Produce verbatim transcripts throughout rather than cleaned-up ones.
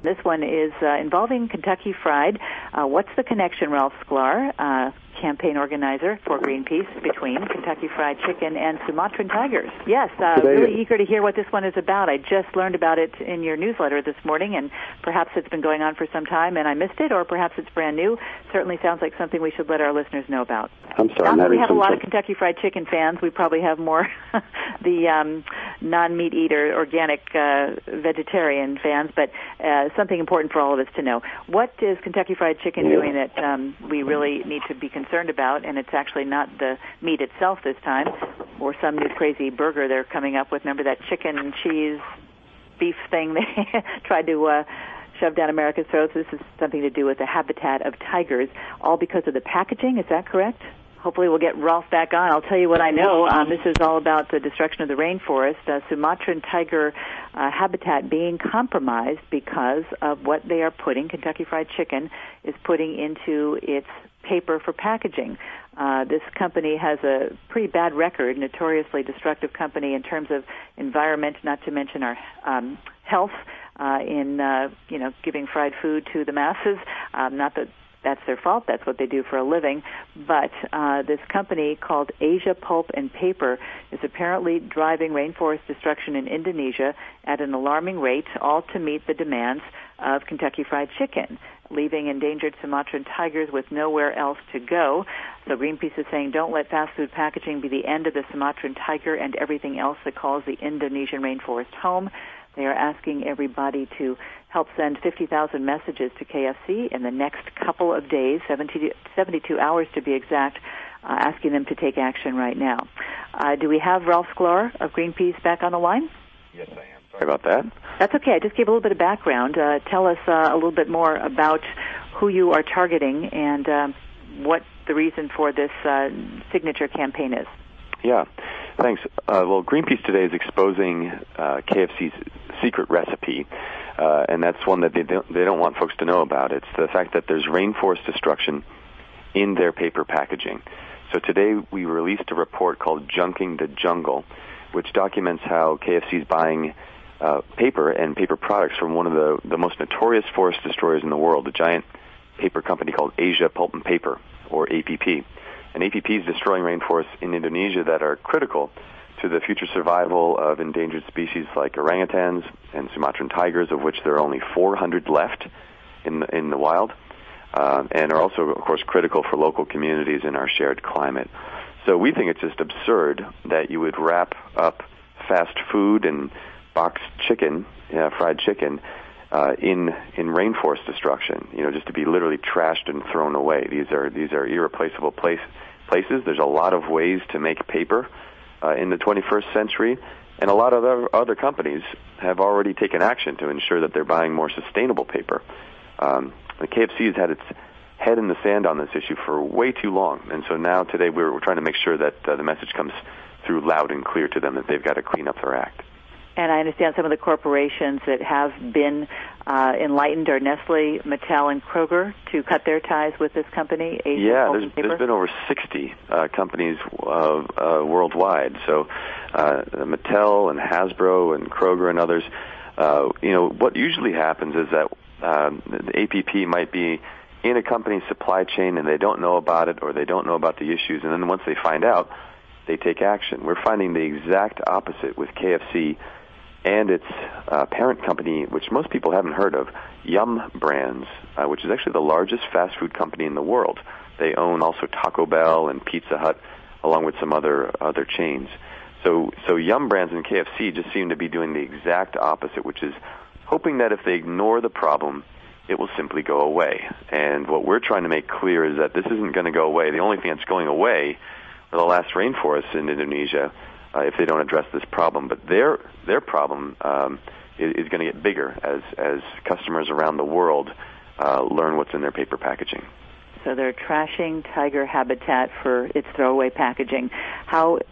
This one is uh, involving Kentucky Fried. Uh, what's the connection, Ralph Sklar, uh, campaign organizer for Greenpeace, between Kentucky Fried Chicken and Sumatran tigers? Yes, uh, Today, really eager to hear what this one is about. I just learned about it in your newsletter this morning, and perhaps it's been going on for some time and I missed it, or perhaps it's brand new. Certainly sounds like something we should let our listeners know about. I'm sorry. Not I'm that we having have a some lot tr- of Kentucky Fried Chicken fans. We probably have more the um, non-meat eater, organic uh, vegetarian fans, but uh, something important for all of us to know. What is Kentucky Fried Chicken yeah. doing that um, we really need to be concerned about? And it's actually not the meat itself this time, or some new crazy burger they're coming up with. Remember that chicken and cheese beef thing they tried to uh, shove down America's throats? This is something to do with the habitat of tigers, all because of the packaging. Is that correct? Hopefully we'll get Ralph back on. I'll tell you what I know. Um, this is all about the destruction of the rainforest, uh, Sumatran tiger uh, habitat being compromised because of what they are putting, Kentucky Fried Chicken is putting into its paper for packaging. Uh, this company has a pretty bad record, notoriously destructive company in terms of environment, not to mention our um, health uh, in, uh, you know, giving fried food to the masses. Um, not that that's their fault. That's what they do for a living. But uh, this company called Asia Pulp and Paper is apparently driving rainforest destruction in Indonesia at an alarming rate, all to meet the demands of Kentucky Fried Chicken, leaving endangered Sumatran tigers with nowhere else to go. So Greenpeace is saying, don't let fast food packaging be the end of the Sumatran tiger and everything else that calls the Indonesian rainforest home. They are asking everybody to help send fifty thousand messages to K F C in the next couple of days, seventy, seventy-two hours to be exact, uh, asking them to take action right now. Uh, do we have Ralph Sklar of Greenpeace back on the line? Yes, I am. Sorry about that. That's okay. I just gave a little bit of background. Uh, tell us uh, a little bit more about who you are targeting and uh, what the reason for this uh, signature campaign is. Yeah, thanks. Uh, well, Greenpeace today is exposing uh, K F C's secret recipe, uh, and that's one that they don't, they don't want folks to know about. It's the fact that there's rainforest destruction in their paper packaging. So today we released a report called Junking the Jungle, which documents how K F C is buying uh, paper and paper products from one of the, the most notorious forest destroyers in the world, a giant paper company called Asia Pulp and Paper, or A P P. And A P P is destroying rainforests in Indonesia that are critical to the future survival of endangered species like orangutans and Sumatran tigers, of which there are only four hundred left in the, in the wild, uh, and are also, of course, critical for local communities in our shared climate. So we think it's just absurd that you would wrap up fast food and boxed chicken, uh, fried chicken, uh, in in rainforest destruction. You know, just to be literally trashed and thrown away. These are these are irreplaceable place, places. There's a lot of ways to make paper uh, in the twenty-first century, and a lot of other, other companies have already taken action to ensure that they're buying more sustainable paper. Um, the K F C has had its head in the sand on this issue for way too long, and so now today we're, we're trying to make sure that uh, the message comes through loud and clear to them that they've got to clean up their act. And I understand some of the corporations that have been uh, enlightened are Nestle, Mattel, and Kroger to cut their ties with this company. Asia yeah, Pulp there's, and Paper. there's been over sixty uh, companies uh, uh, worldwide. So uh, Mattel and Hasbro and Kroger and others. Uh, you know, what usually happens is that uh, the A P P might be in a company's supply chain and they don't know about it, or they don't know about the issues, and then once they find out, they take action. We're finding the exact opposite with K F C and its uh, parent company, which most people haven't heard of, Yum Brands, uh, which is actually the largest fast food company in the world. They own also Taco Bell and Pizza Hut, along with some other other chains. So, so Yum Brands and K F C just seem to be doing the exact opposite, which is hoping that if they ignore the problem, it will simply go away. And what we're trying to make clear is that this isn't going to go away. The only thing that's going away are the last rainforests in Indonesia, Uh, if they don't address this problem. But their their problem um, is, is going to get bigger as as customers around the world uh, learn what's in their paper packaging. So they're trashing tiger habitat for its throwaway packaging. How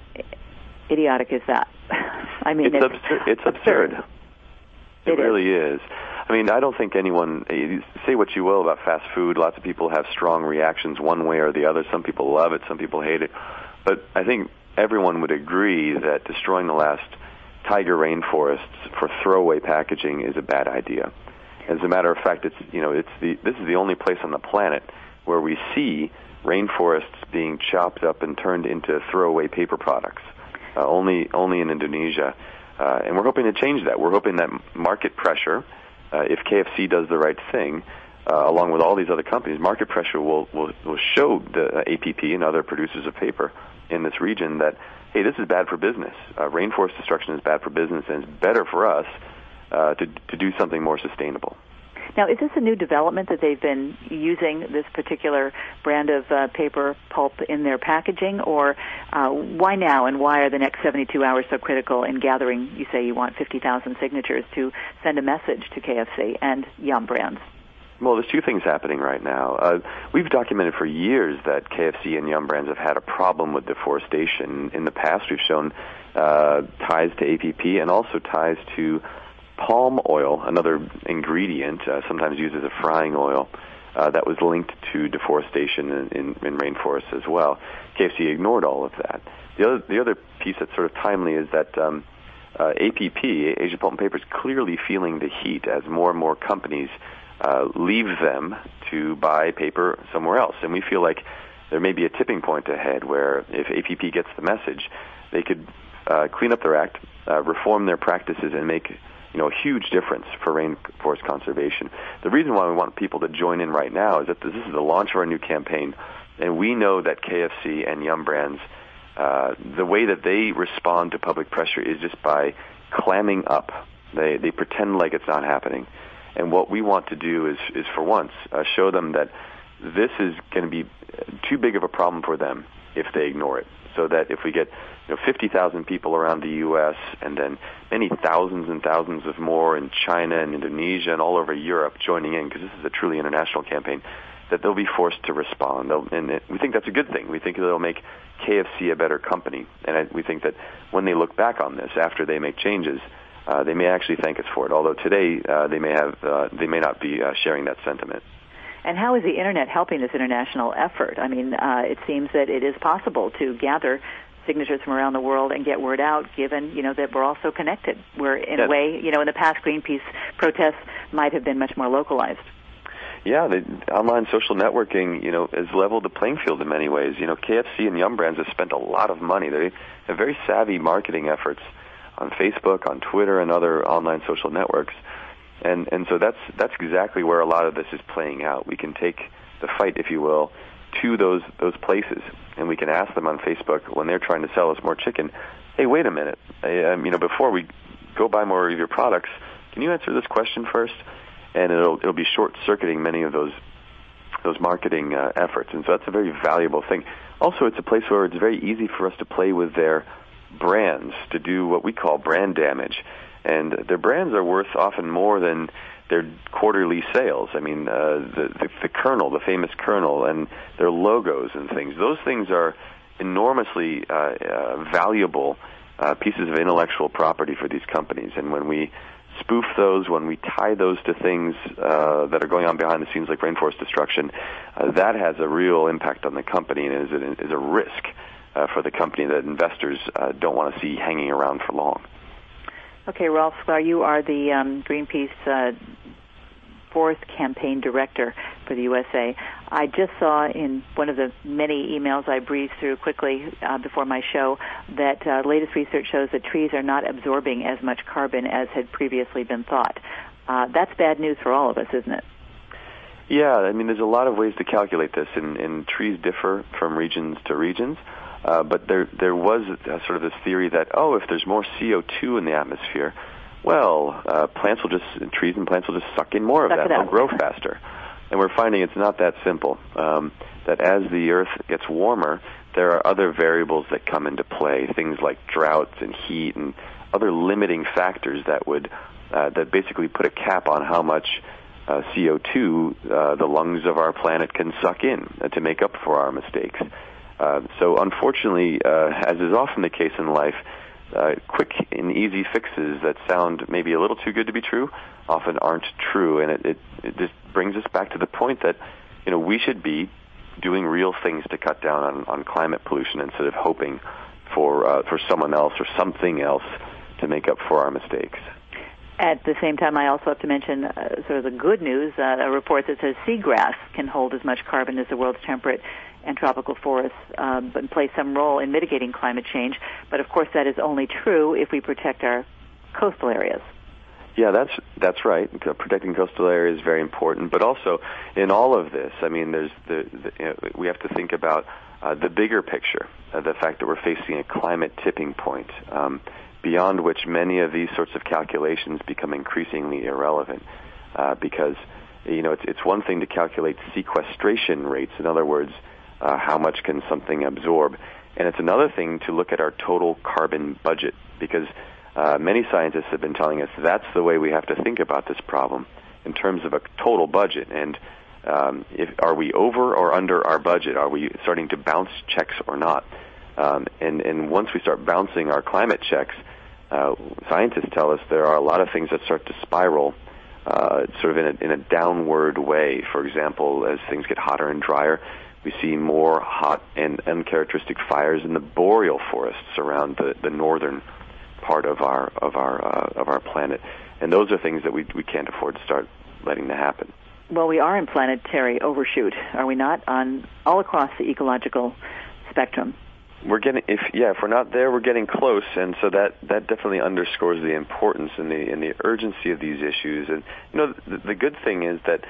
idiotic is that? I mean, it's, it's absurd. It's absurd. It It, it really is. is. I mean, I don't think anyone, say what you will about fast food, lots of people have strong reactions one way or the other. Some people love it, some people hate it. But I think everyone would agree that destroying the last tiger rainforests for throwaway packaging is a bad idea. As a matter of fact, it's you know it's the this is the only place on the planet where we see rainforests being chopped up and turned into throwaway paper products. Uh, only only in Indonesia, uh, and we're hoping to change that. We're hoping that market pressure, uh, if K F C does the right thing, uh, along with all these other companies, market pressure will will, will show the A P P and other producers of paper in this region that, hey, this is bad for business. Uh, rainforest destruction is bad for business, and it's better for us uh, to to do something more sustainable. Now, is this a new development that they've been using this particular brand of uh, paper pulp in their packaging, or uh, why now, and why are the next seventy-two hours so critical in gathering, you say you want fifty thousand signatures to send a message to K F C and Yum Brands? Well, there's two things happening right now. Uh, we've documented for years that K F C and Yum Brands have had a problem with deforestation. In the past, we've shown uh, ties to A P P and also ties to palm oil, another ingredient, uh, sometimes used as a frying oil, uh, that was linked to deforestation in, in, in rainforests as well. K F C ignored all of that. The other, the other piece that's sort of timely is that um, uh, A P P, Asia Pulp and Paper, is clearly feeling the heat as more and more companies uh, leave them to buy paper somewhere else. And we feel like there may be a tipping point ahead where if A P P gets the message, they could uh, clean up their act, uh, reform their practices, and make you know, a huge difference for rainforest conservation. The reason why we want people to join in right now is that this is the launch of our new campaign, and we know that K F C and Yum Brands, uh, the way that they respond to public pressure is just by clamming up. They they pretend like it's not happening. And what we want to do is, is for once, uh, show them that this is going to be too big of a problem for them if they ignore it. So that if we get you know, fifty thousand people around the U S and then many thousands and thousands of more in China and Indonesia and all over Europe joining in, because this is a truly international campaign, that they'll be forced to respond. They'll, and it, we think that's a good thing. We think it'll make K F C a better company. And I, we think that when they look back on this, after they make changes, uh, they may actually thank us for it. Although today uh, they may have, uh, they may not be uh, sharing that sentiment. And how is the Internet helping this international effort? I mean, uh, it seems that it is possible to gather signatures from around the world and get word out, given, you know, that we're all so connected. We're, in yes. a way, you know, in the past, Greenpeace protests might have been much more localized. Yeah, the online social networking, you know, has leveled the playing field in many ways. You know, K F C and Yum Brands have spent a lot of money. They have very savvy marketing efforts on Facebook, on Twitter, and other online social networks. And and so that's that's exactly where a lot of this is playing out. We can take the fight, if you will, to those those places, and we can ask them on Facebook when they're trying to sell us more chicken, hey, wait a minute, I, um, you know, before we go buy more of your products, can you answer this question first? And it'll it'll be short-circuiting many of those those marketing uh, efforts, and so that's a very valuable thing. Also, it's a place where it's very easy for us to play with their brands, to do what we call brand damage. And their brands are worth often more than their quarterly sales. I mean, uh, the, the the Colonel, the famous Colonel, and their logos and things. Those things are enormously uh, uh, valuable uh, pieces of intellectual property for these companies. And when we spoof those, when we tie those to things uh, that are going on behind the scenes, like rainforest destruction, uh, that has a real impact on the company and is a, is a risk uh, for the company that investors uh, don't want to see hanging around for long. Okay, Rolf Sklar, you are the um, Greenpeace uh, fourth campaign director for the U S A. I just saw in one of the many emails I breezed through quickly uh, before my show that uh, latest research shows that trees are not absorbing as much carbon as had previously been thought. Uh, that's bad news for all of us, isn't it? Yeah, I mean, there's a lot of ways to calculate this, and, and trees differ from regions to regions. Uh, but there there was a, sort of this theory that, oh, if there's more C O two in the atmosphere, well, uh, plants will just, trees and plants will just suck in more of suck that. They'll grow faster. And we're finding it's not that simple, um, that as the Earth gets warmer, there are other variables that come into play, things like droughts and heat and other limiting factors that would, uh, that basically put a cap on how much uh, C O two uh, the lungs of our planet can suck in uh, to make up for our mistakes. Uh, so unfortunately, uh, as is often the case in life, uh, quick and easy fixes that sound maybe a little too good to be true often aren't true, and it, it, it just brings us back to the point that, you know, we should be doing real things to cut down on, on climate pollution instead of hoping for uh, for someone else or something else to make up for our mistakes. At the same time, I also have to mention uh, sort of the good news, uh, a report that says seagrass can hold as much carbon as the world's temperate and tropical forests, uh, but play some role in mitigating climate change. But of course, that is only true if we protect our coastal areas. Yeah, that's that's right. Protecting coastal areas is very important. But also, in all of this, I mean, there's the, the you know, we have to think about uh, the bigger picture, uh, the fact that we're facing a climate tipping point, um, beyond which many of these sorts of calculations become increasingly irrelevant, uh, because you know it's it's one thing to calculate sequestration rates. In other words, uh, how much can something absorb, and it's another thing to look at our total carbon budget, because Uh, many scientists have been telling us that's the way we have to think about this problem in terms of a total budget. And um, if, are we over or under our budget? Are we starting to bounce checks or not? Um, and, and once we start bouncing our climate checks, uh, scientists tell us there are a lot of things that start to spiral uh, sort of in a, in a downward way. For example, as things get hotter and drier, we see more hot and uncharacteristic fires in the boreal forests around the, the northern part of our of our uh, of our planet, and those are things that we we can't afford to start letting to happen. Well, we are in planetary overshoot, are we not? On all across the ecological spectrum. We're getting if yeah if we're not there, we're getting close, and so that that definitely underscores the importance and the and the urgency of these issues. And you know, the, the good thing is that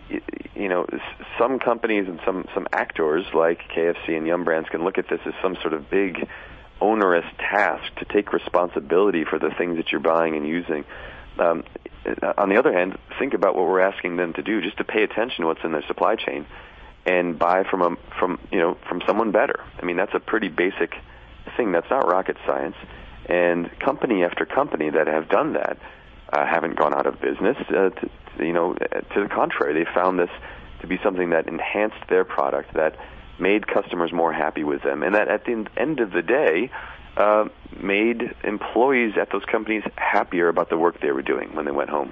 you know some companies and some some actors like K F C and Yum Brands can look at this as some sort of big onerous task to take responsibility for the things that you're buying and using. Um, on the other hand, think about what we're asking them to do, just to pay attention to what's in their supply chain and buy from a, from you know from someone better. I mean, that's a pretty basic thing. That's not rocket science. And company after company that have done that uh, haven't gone out of business. Uh, to, you know, to the contrary, they found this to be something that enhanced their product, that made customers more happy with them, and that at the end of the day uh, made employees at those companies happier about the work they were doing when they went home.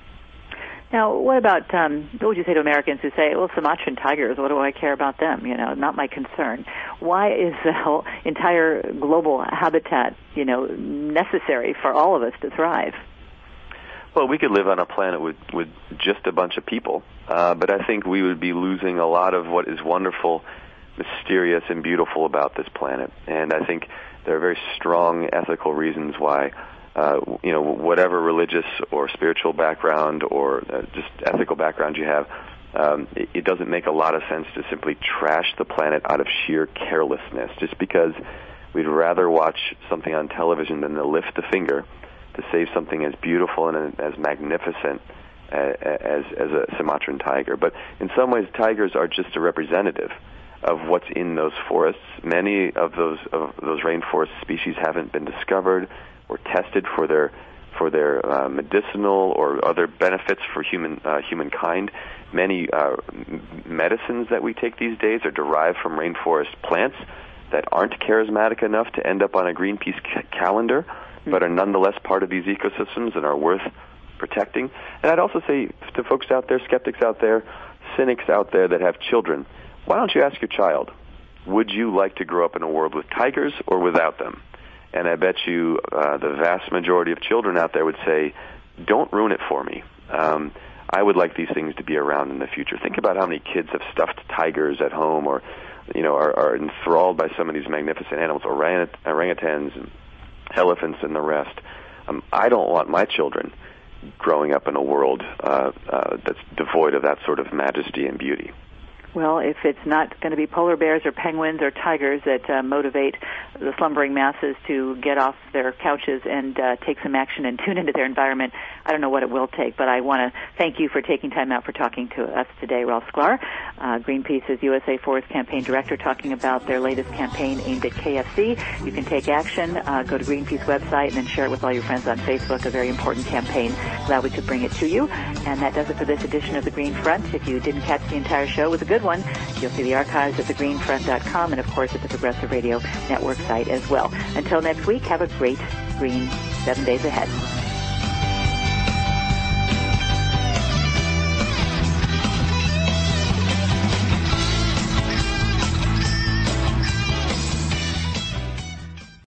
Now, what about, um, what would you say to Americans who say, well, Sumatran tigers, what do I care about them? You know, not my concern. Why is the whole entire global habitat, you know, necessary for all of us to thrive? Well, we could live on a planet with, with just a bunch of people, uh, but I think we would be losing a lot of what is wonderful, mysterious, and beautiful about this planet. And I think there are very strong ethical reasons why, uh, you know, whatever religious or spiritual background or uh, just ethical background you have, um, it, it doesn't make a lot of sense to simply trash the planet out of sheer carelessness, just because we'd rather watch something on television than to lift the finger to save something as beautiful and as magnificent as, as a Sumatran tiger. But in some ways, tigers are just a representative of what's in those forests. Many of those of those rainforest species haven't been discovered or tested for their for their uh, medicinal or other benefits for human uh, humankind. Many uh, medicines that we take these days are derived from rainforest plants that aren't charismatic enough to end up on a Greenpeace ca- calendar, but are nonetheless part of these ecosystems and are worth protecting. And I'd also say to folks out there, skeptics out there, cynics out there that have children, why don't you ask your child, would you like to grow up in a world with tigers or without them? And I bet you uh, the vast majority of children out there would say, don't ruin it for me. Um, I would like these things to be around in the future. Think about how many kids have stuffed tigers at home, or you know, are, are enthralled by some of these magnificent animals, orang- orangutans and elephants and the rest. Um, I don't want my children growing up in a world uh, uh, that's devoid of that sort of majesty and beauty. Well, if it's not going to be polar bears or penguins or tigers that uh, motivate the slumbering masses to get off their couches and uh, take some action and tune into their environment, I don't know what it will take. But I want to thank you for taking time out for talking to us today, Ralph Sklar, uh, Greenpeace's U S A Forest Campaign Director, talking about their latest campaign aimed at K F C. You can take action. Uh, go to Greenpeace website and then share it with all your friends on Facebook. A very important campaign. Glad we could bring it to you. And that does it for this edition of The Green Front. If you didn't catch the entire show, it was a good one. You'll see the archives at the green front dot com and, of course, at the Progressive Radio Network site as well. Until next week, have a great green seven days ahead.